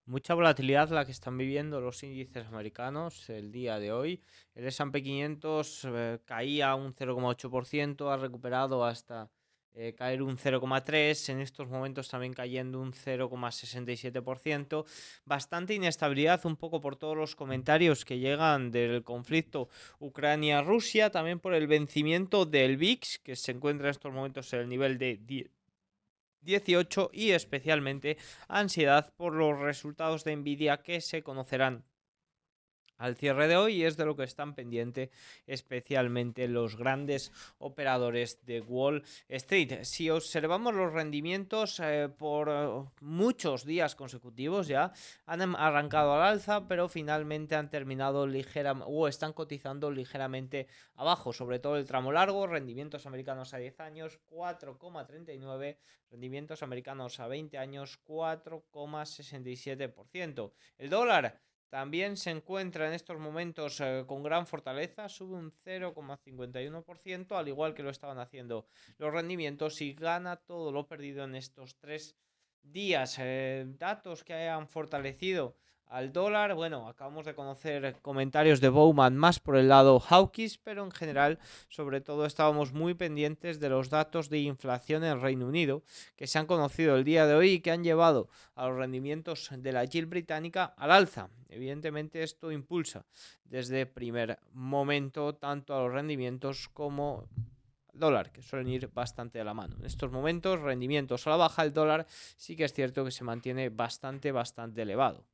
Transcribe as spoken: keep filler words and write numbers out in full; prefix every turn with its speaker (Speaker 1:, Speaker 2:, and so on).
Speaker 1: Mucha volatilidad la que están viviendo los índices americanos el día de hoy. El S and P quinientos eh, caía un cero coma ocho por ciento, ha recuperado hasta eh, caer un cero coma tres por ciento, en estos momentos también cayendo un cero coma sesenta y siete por ciento. Bastante inestabilidad, un poco por todos los comentarios que llegan del conflicto Ucrania-Rusia, también por el vencimiento del V I X, que se encuentra en estos momentos en el nivel de dieciocho, y especialmente ansiedad por los resultados de Nvidia que se conocerán al cierre de hoy, y es de lo que están pendientes especialmente los grandes operadores de Wall Street. Si observamos los rendimientos eh, por eh, muchos días consecutivos ya han arrancado al alza, pero finalmente han terminado ligeramente o están cotizando ligeramente abajo, sobre todo el tramo largo, rendimientos americanos a diez años cuatro coma treinta y nueve, rendimientos americanos a veinte años cuatro coma sesenta y siete por ciento. El dólar también se encuentra en estos momentos eh, con gran fortaleza, sube un cero coma cincuenta y uno por ciento, al igual que lo estaban haciendo los rendimientos, y gana todo lo perdido en estos tres días. Eh, datos que hayan fortalecido al dólar, bueno, acabamos de conocer comentarios de Bowman más por el lado hawkish, pero en general, sobre todo, estábamos muy pendientes de los datos de inflación en Reino Unido, que se han conocido el día de hoy y que han llevado a los rendimientos de la yield británica al alza. Evidentemente esto impulsa desde primer momento tanto a los rendimientos como al dólar, que suelen ir bastante de la mano. En estos momentos, rendimientos a la baja, el dólar sí que es cierto que se mantiene bastante, bastante elevado.